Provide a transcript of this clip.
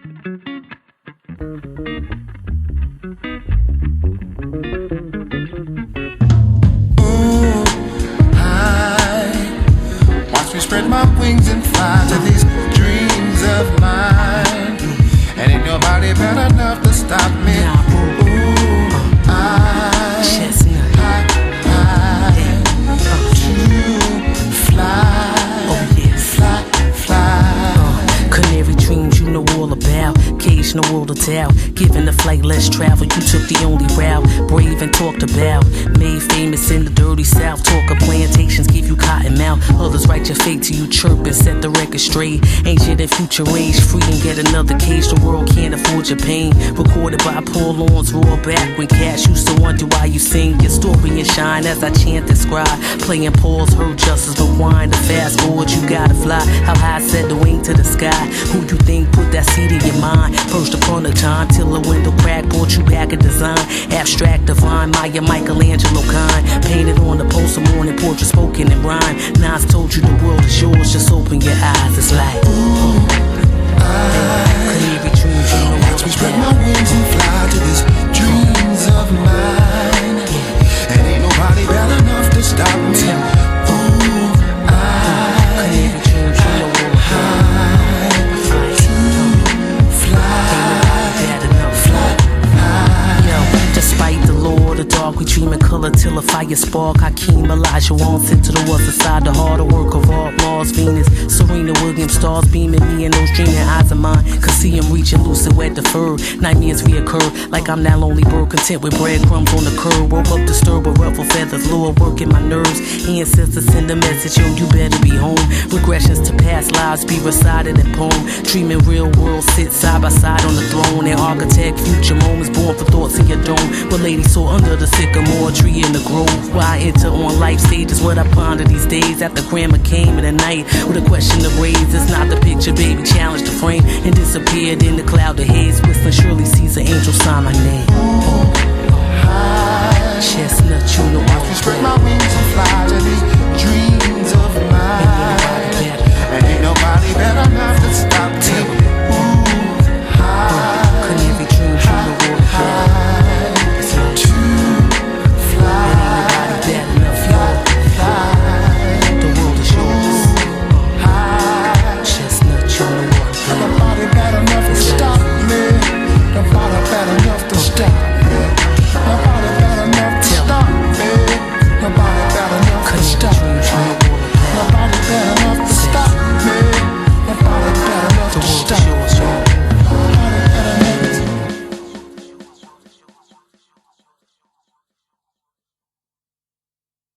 Watch me spread my wings and fly to these dreams of mine. And ain't nobody bad enough to stop me. Ooh, I to fly, fly. Canary dreams you know all about. Cage no world to tell. Given the flight less travel, you took the only route. Brave and talked about. Made famous in the dirty south. Talk of plantations, give you cotton mouth. Others write your fate till you chirp and set the record straight. Ancient and future age, free and get another cage. The world can't afford your pain. Recorded by Paul Lawrence, roar back when Cash used to wonder why you sing your story and shine as I chant and scribe. Playing Paul's heard justice, but wind to fast forward, you gotta fly. How high set the wing to the sky? Who you think put that seed in your mind? Perched upon a time till the window crack, brought you back a design. Abstract, divine, Maya, Michelangelo kind. Painted on the poster, morning portrait spoken in rhyme. Nas told you the world is yours, just open your eyes. It's like, ooh, canary dreams, you know watch me spread my wings and fly to these dreams of mine. And ain't nobody bad enough to stop me. Ooh, canary dreams, you know despite the law of the dark, we dream in color till a fire spark. Hakeem Elijah on sent to the what's inside the heart, a work of art. Mars, Venus, Serena Williams, stars beaming me in those dreaming eyes of mine. Could see him reaching lucid wet deferred. Nightmares reoccur, like I'm that lonely bird, content with breadcrumbs on the curb. Woke up disturbed with ruffled feathers, Lord working my nerves. Ancestors send a message, yo, you better be home. Regressions to past lives be recited in poem. Dreaming real world sit side by side on the throne. And architect future moments born for thoughts in your dome. Where ladies saw under the sycamore tree in the grove. Where I enter on life stages, what I ponder these days. After grandma came in the night with a question to raise. It's not the picture, baby, challenge the frame. And disappeared in the cloud of haze. Whistling surely sees an angel sign my name. Chestnut, you know watch me spread my wings and fly to these dreams of mine. And ain't nobody better enough to stop me. Canary dreams, you know what Nobody bad enough to stop me. Nobody bad enough.